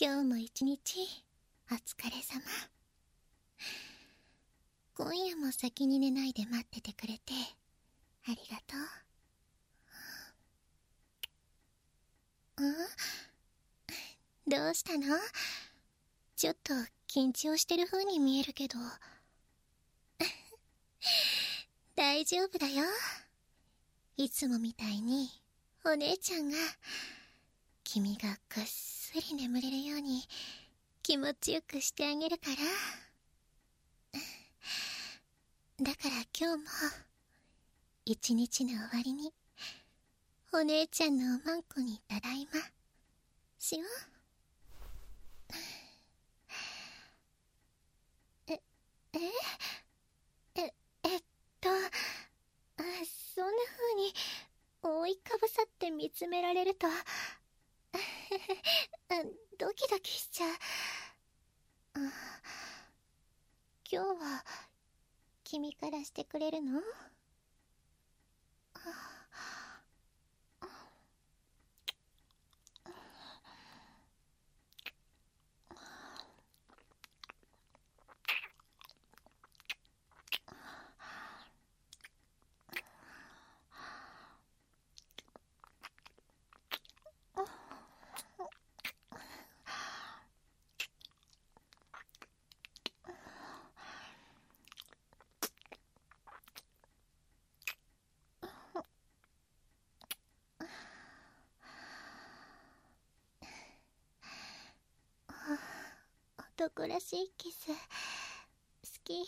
今日も一日お疲れ様。今夜も先に寝ないで待っててくれてありがとう。どうしたの？ちょっと緊張してる風に見えるけど。大丈夫だよ。いつもみたいにお姉ちゃんが君がぐっすり眠れるように気持ちよくしてあげるから。だから今日も一日の終わりにお姉ちゃんのおまんこにただいましよう。そんな風に覆いかぶさって見つめられるとドキドキしちゃう。今日は君からしてくれるの？男らしいキス好き。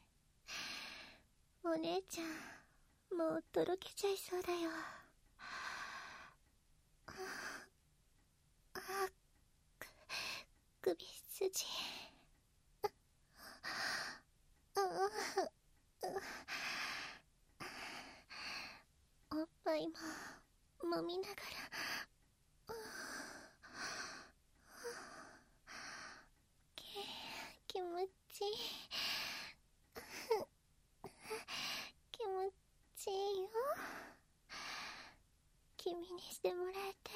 お姉ちゃんもうとろけちゃいそうだよ。首筋おっぱいも揉みながら気持ちいい。気持ちいいよ。君にしてもらえて。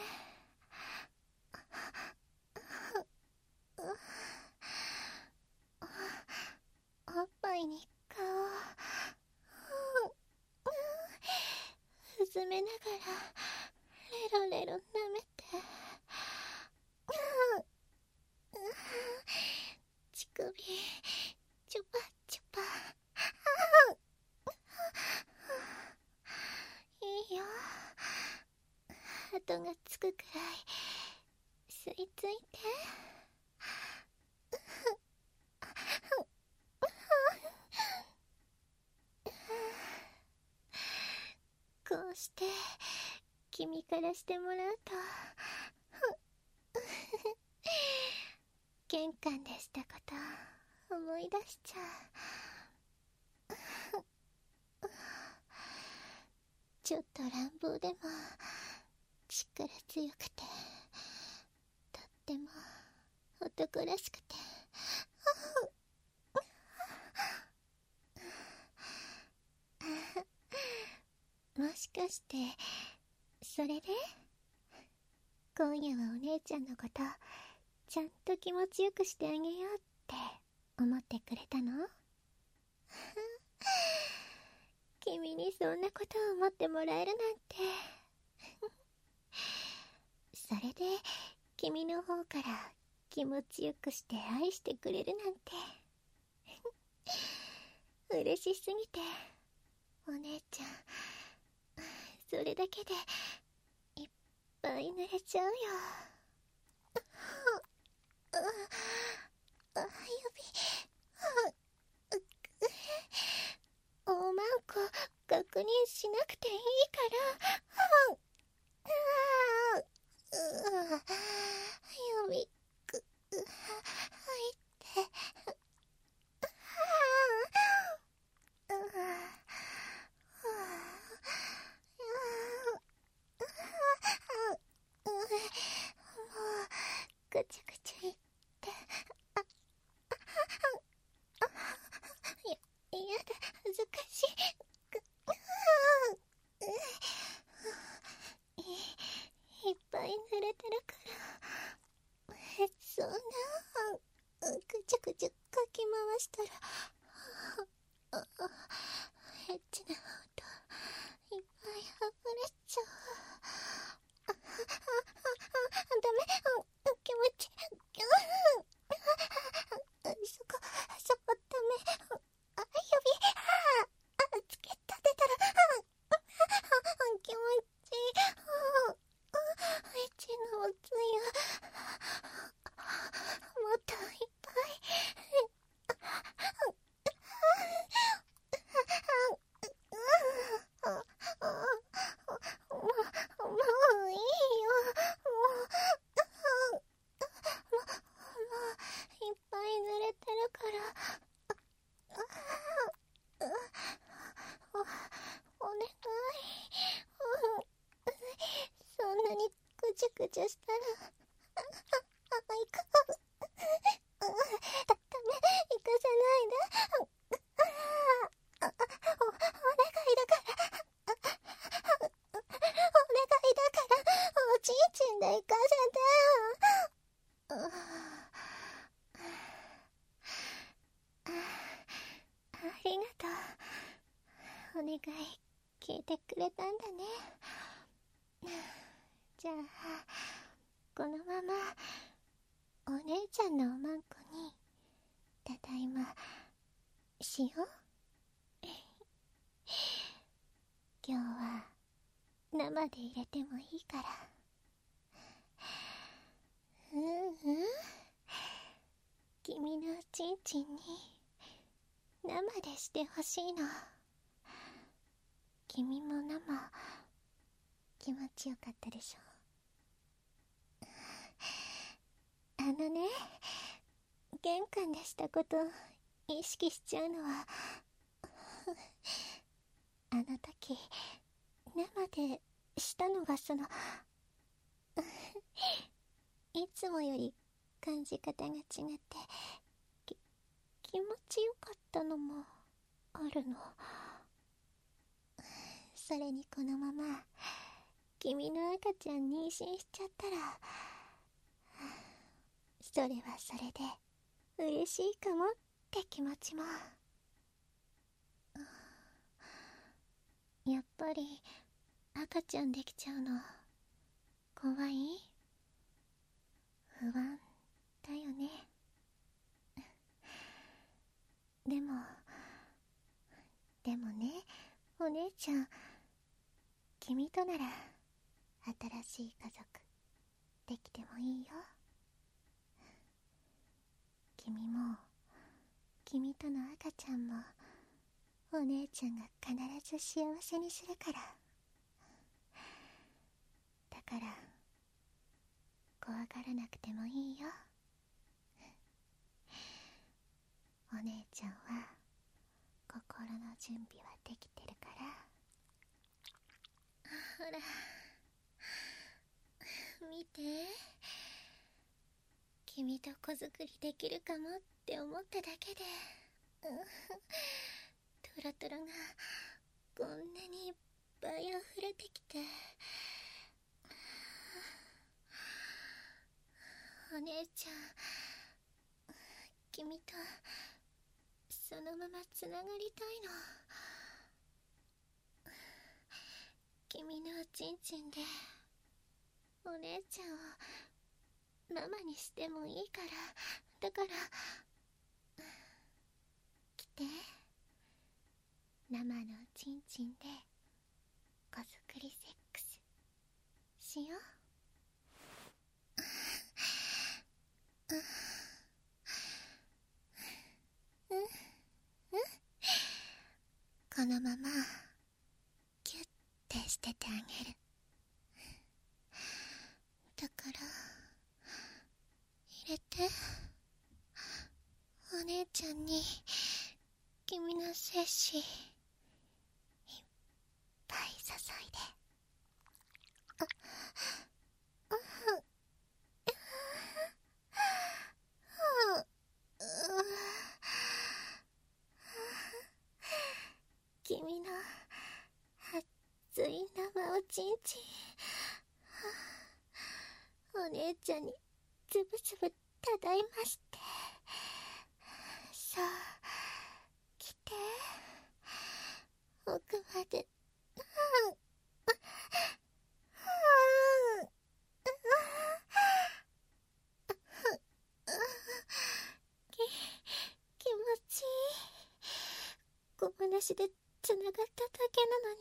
おっぱいに顔うずめながらレロレロ舐めて、乳首チュパチュパ。いいよ。跡がつくくらい吸い付いて。こうして君からしてもらうと玄関でしたこと思い出しちゃう。ちょっと乱暴でも力強くてとっても男らしくてもしかしてそれで今夜はお姉ちゃんのことちゃんと気持ちよくしてあげようって思ってくれたの？君にそんなことを思ってもらえるなんて。それで君の方から気持ちよくして愛してくれるなんて嬉しすぎてお姉ちゃんそれだけでいっぱい濡れちゃうよ。指おまんこ確認しなくていいから指入ってもうぐちゃぐちゃいってやだ恥ずかしい。いっぱい濡れてるからそんなチュしたら行く。ダメ、行かせないで。お願いだからお願いだからおちんちんで行かせてよ。ありがとう。お願い聞いてくれたんだね。じゃあこのままお姉ちゃんのおまんこにただいましよう。今日は生で入れてもいいから。君のちんちんに生でしてほしいの。君も生気持ちよかったでしょ。ね、玄関でしたこと意識しちゃうのはあの時生でしたのがいつもより感じ方が違って気持ちよかったのもあるの。それにこのまま君の赤ちゃん妊娠しちゃったらそれはそれで嬉しいかもって気持ちも。やっぱり赤ちゃんできちゃうの怖い？不安だよね。でもね、お姉ちゃん、君となら新しい家族できてもいいよ。君も君との赤ちゃんもお姉ちゃんが必ず幸せにするから。だから怖がらなくてもいいよ。お姉ちゃんは心の準備はできてるから。ほら見て、君と子作りできるかもって思っただけでトロトロがこんなにいっぱい溢れてきて、お姉ちゃん、君とそのままつながりたいの。君のおちんちんでお姉ちゃんをママにしてもいいから。だから来て、生のおちんちんで子作りセックスしよう。このままキュッてしててあげる。だから入れて、お姉ちゃんに君の精子いっぱい注いで。君の熱い生おちんちんお姉ちゃんにつぶつぶただいまして。さあ来て、奥まで。気持ちいい。ゴムなしでつながっただけ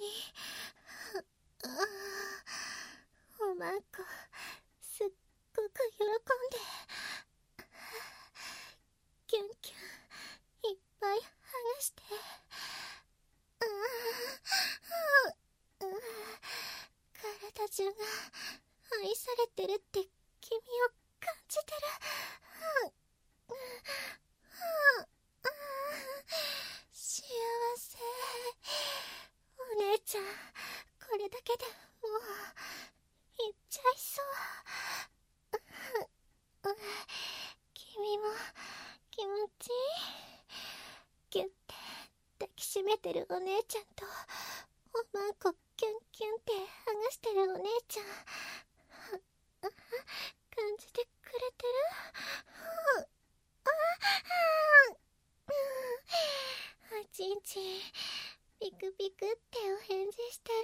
なのに。おまんこすっごく喜んでキュンキュンいっぱい剥がして。体中が愛されてるって君を感じてる。幸せ。お姉ちゃん、これだけでもういっちゃいそう。君も気持ちいい？ギュッて抱きしめてるお姉ちゃんと、おまんこキュンキュンって剥がしてるお姉ちゃん、感じてくれてる？おちんちんピクピクってお返事してる。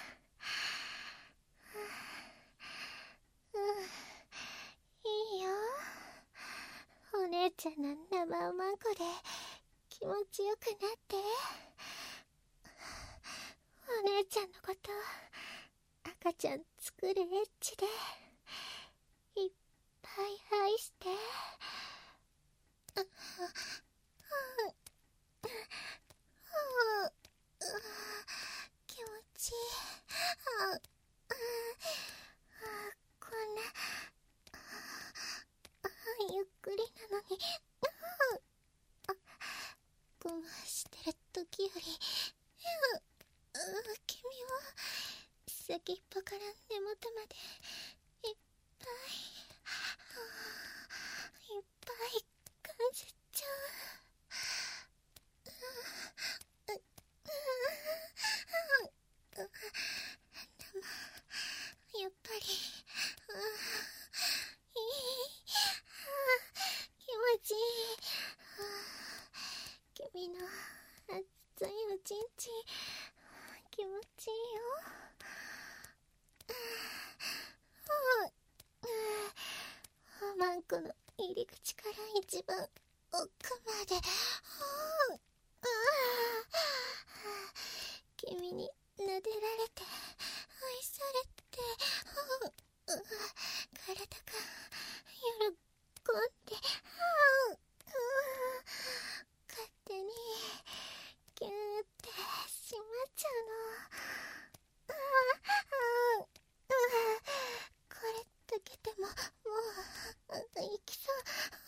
いいよ、お姉ちゃんの生おまんこで気持ちよくなって。お姉ちゃんのこと赤ちゃん作るエッチでいっぱい愛して。気持ちいい。こんなゆっくりなのに我慢してる時より君は先っぽから根元までいっぱい感じちゃう。でもやっぱりいい。気持ちいい。君の熱いおちんちん気持ちいいよ。おまんこの入り口から一番奥まで。君に撫でられて愛されて、体が喜んで勝手にギューってしまっちゃうの。これだけでももういきそう。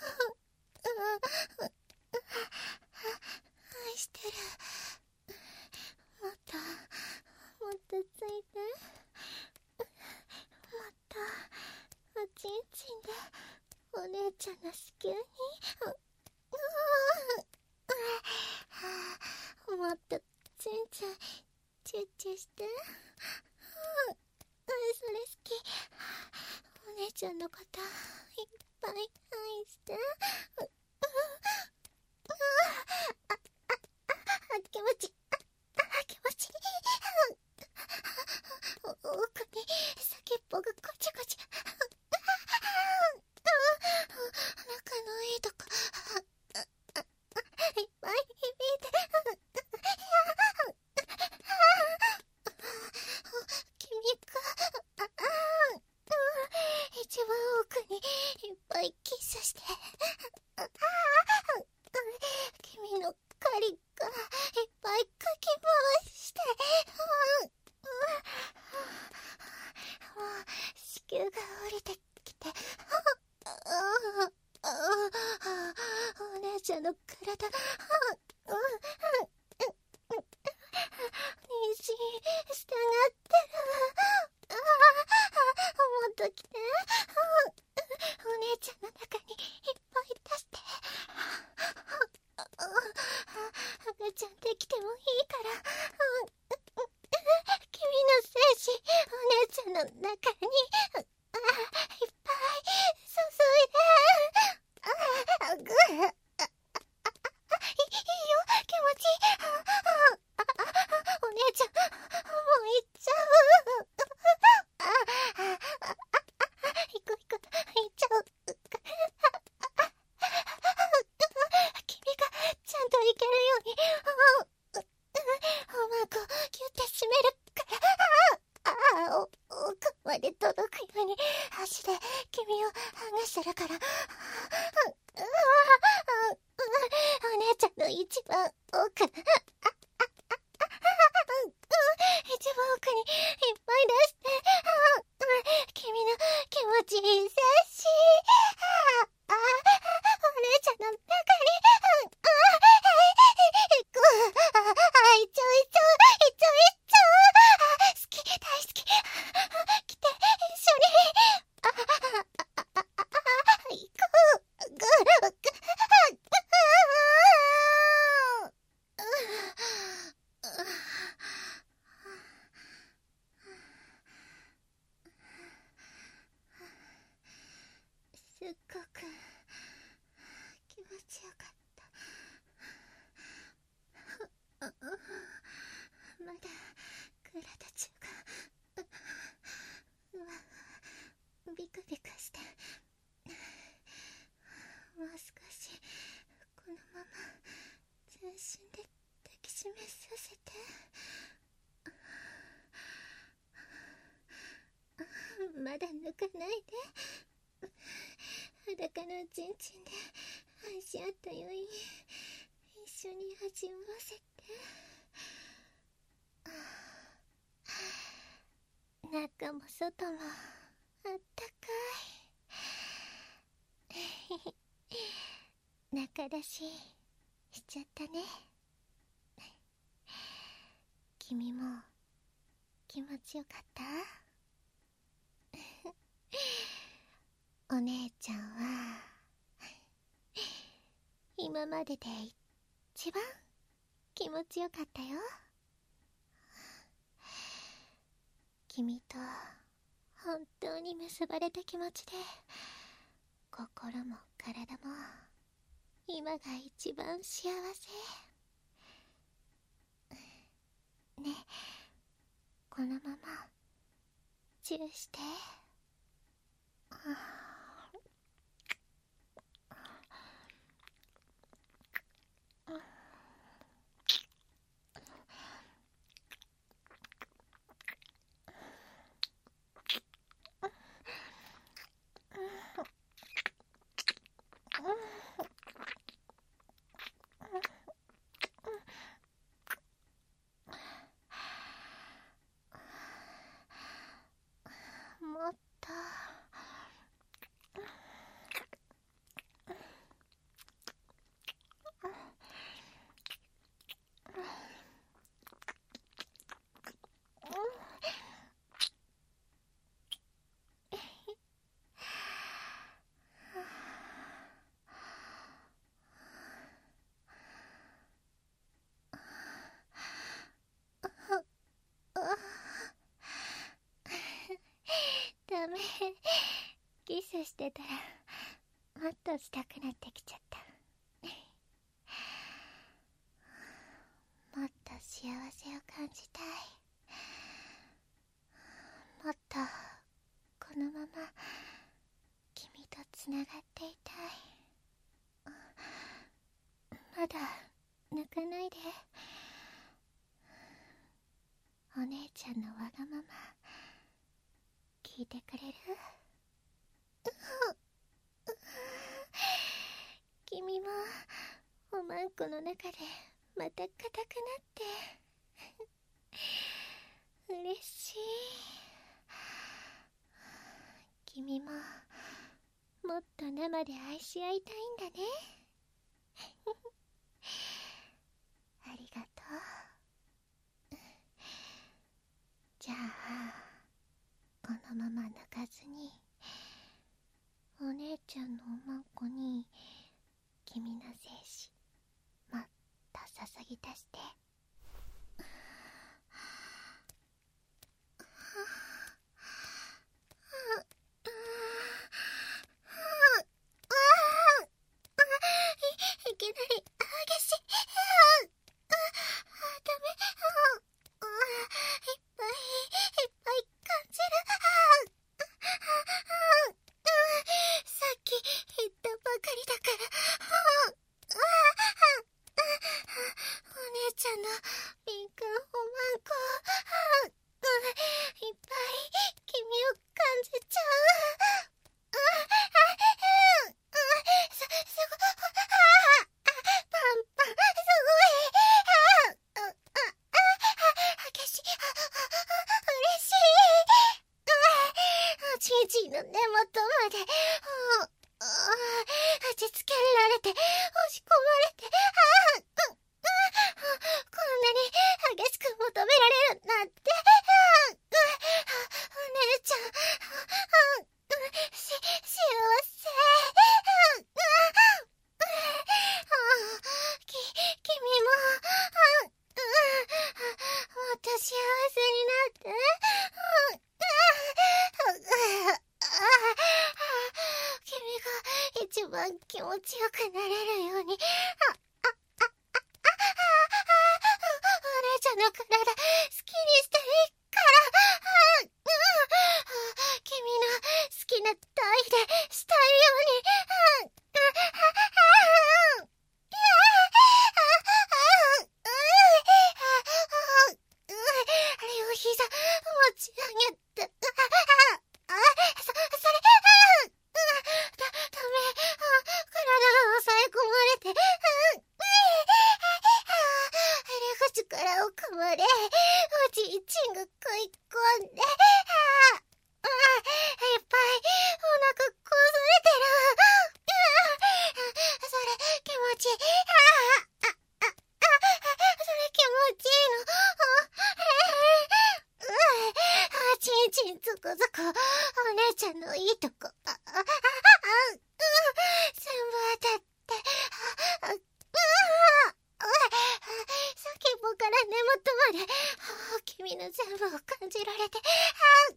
愛してる。もっとついて。もっとおちんちんでお姉ちゃんの子宮にもっとちんちんチュッチュして。それ好き。お姉ちゃんのこといっぱい愛して。気持ちいい。気持ちいい。奥に先っぽがこちこち。仲のいいとこいっぱい響いてる。君が一番奥にいっぱいキスして。君の狩りがいっぱいかき回して。子宮が降りてきて、お姉ちゃんの体妊娠したがってる。もっと来て。お姉ちゃんの中にいっぱい出して。赤ちゃんできてもいいから、君の精子お姉ちゃんの中にいっぱい注いで。いいよ、気持ちいい。お姉ちゃんもう行っちゃう。行こう行っちゃう。君がちゃんと行けるようにおまんこギュッて締めるから。奥まで届くように足で君を剥がしてるから。お姉ちゃんの一番奥、一番奥にいっぱい出して、君の気持ちいい精子お姉ちゃんの中にいちょいちょいちょいちょ。好き、大好き。来て、一緒に体中がビクビクして、もう少しこのまま全身で抱きしめさせて。まだ抜かないで。裸のちんちんで愛し合ったように一緒に味わわせて。中も外もあったかい。中出ししちゃったね。君も気持ちよかった？お姉ちゃんは今までで一番気持ちよかったよ。君と本当に結ばれた気持ちで、心も体も今が一番幸せ。ねえ、このままチューして。もっとダメ。キスしてたらもっとしたくなってきちゃった。もっと幸せを感じたい。もっとこのまま君とつながっていたい。まだ抜かないで。お姉ちゃんのわがまま聞いてくれる？君もおまんこの中でまた硬くなって嬉しい。君ももっと生で愛し合いたいんだね。ありがとう。じゃあこのまま抜かずに、お姉ちゃんのおまんこに君の精子もっと注ぎ足して。いきなり激しい。ダメ。いっぱいいっぱい感じる。さっき言ったばかりだから。お姉ちゃんの敏感おまんこ、いっぱい君を感じちゃう。すごい。パンパン、すごい。激しい。嬉しい。じいじの根元まで打ちつけられて、押し込まれて、こんなに激しく求められるなんて。お姉ちゃん、幸せ。君ももっと幸せになって。君が一番気持ちよくなれるように。お姉ちゃんの体好きにしていい膝持ち上げて、それ、ダメ、体が抑え込まれて、入り口から奥まで、おじいちんが食い込んで、いっぱいお腹こすれてる。それ気持ちいい。それ気持ちいいの。ちんちんつくづく、お姉ちゃんのいいとこ。全部当たって、先っぽから根元まで、君の全部を感じられて、ダメ。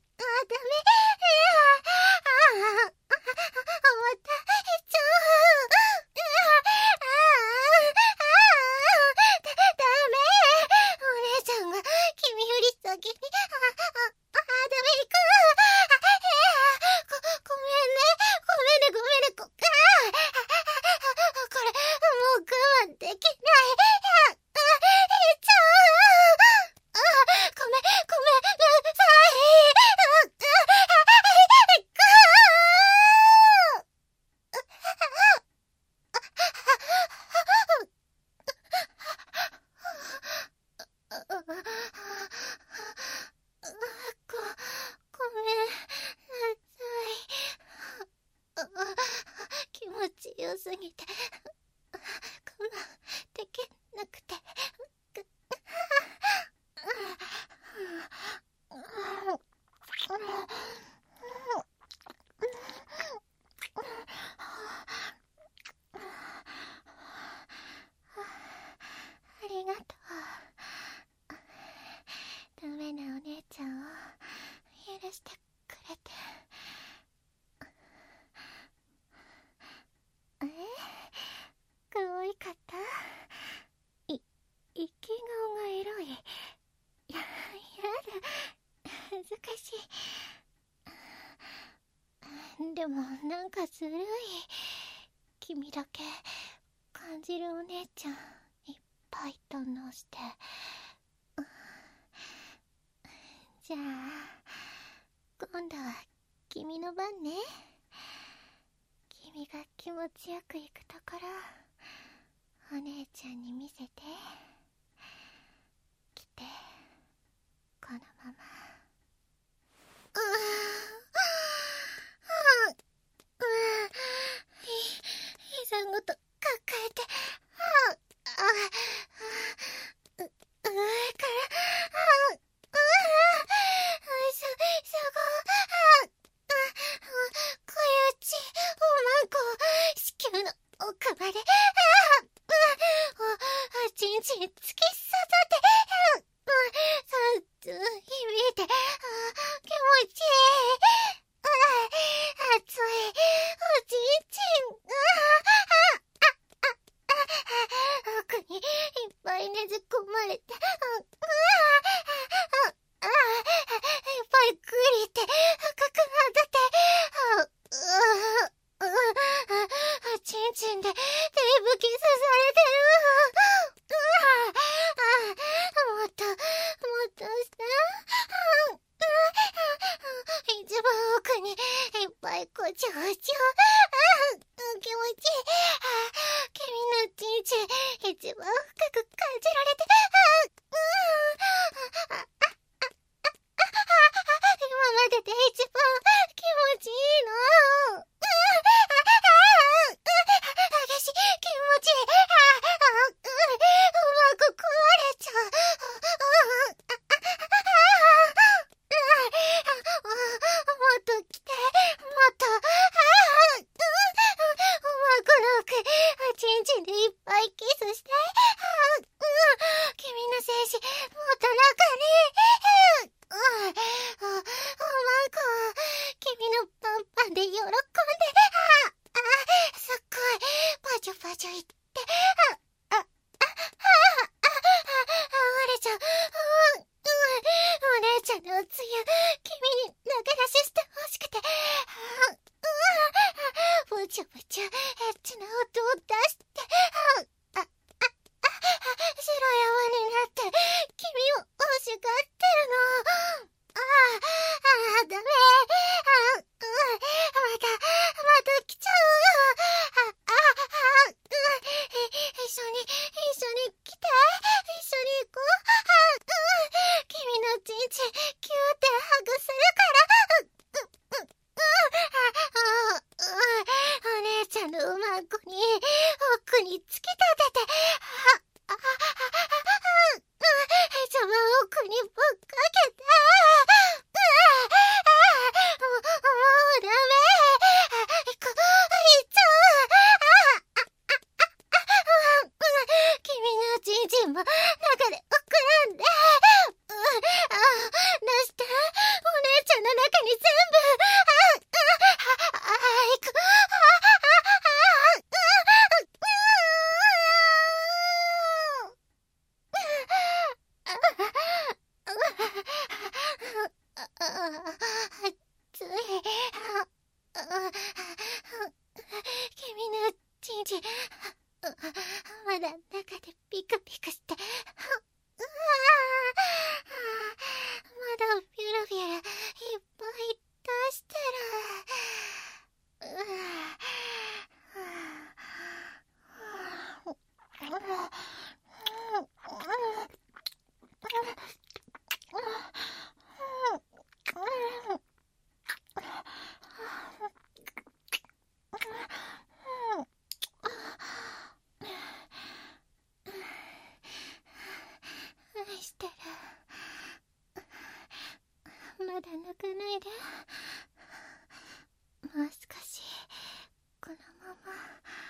また、ダメ。お姉ちゃんが君より先に、ダメ行く。ごめんね。これ、もう我慢できない。ごめんなさい。気持ちよすぎて我慢できなくて。ありがとう。ダメなお姉ちゃんを許してくれて。可愛かった？生き顔がエロい。やだ。恥ずかしい。でもなんかずるい。君だけ感じるお姉ちゃんいっぱい堪能して。じゃあ今度は君の番ね。君が気持ちよく行くところお姉ちゃんに見せて。来て、このまま。膝ごと抱えて、上から、すごい、小打ち、おまんこ、子宮の奥まで、ちんちん突き刺さって、響いて、気持ちいい。熱い、おちんちん、奥にいっぱいねじ込まれて、いっぱいグリって深くなってて、ちんちんで手吹き刺されてる。もっとした一番奥にいっぱいこちょこちょ。気持ちいい。君のちんちん一番深く感じられて、今までで一番気持ちいいの。激しい気持ちいい。うまく壊れちゃう。もっと来て、もっと。おまこの奥、ちんちんでいっぱいキスして。君の精子、もっと中に。おまんこ、君のパンパンで喜んで。すっごい、パチョパチョ言って。あれちゃん、お姉ちゃんのおつゆ、君に投げ出ししてほしくて。ブチュブチュ、エッチな音を出して。白い泡になって、君を欲しがってるの。 キューってハグするから。お姉ちゃんのうまんこに奥に突き立てて、へちゃま奥にぶっかけて、もうダメ。いっちゃう。君のじいじも中で膨らんで、出して、お姉ちゃんの中に全部、いく。熱い。君のじいじ、まだ中でピクピクして、まだビュルビュルいっぱい出して愛してる。まだ泣かないで。もう少しこのまま。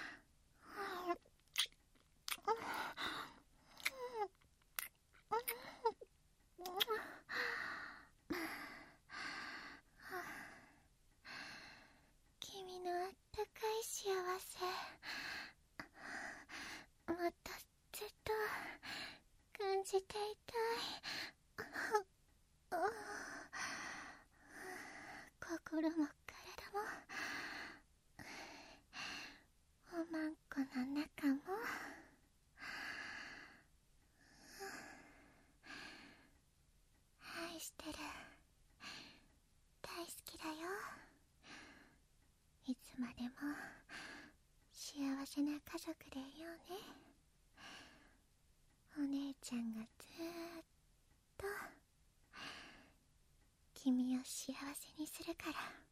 君のあったかい幸せ、もっとずっと感じていたい。心も体もおまんこの中も。愛してる。大好きだよ。いつまでも幸せな家族でいようね。お姉ちゃんがずーっと君を幸せにするから。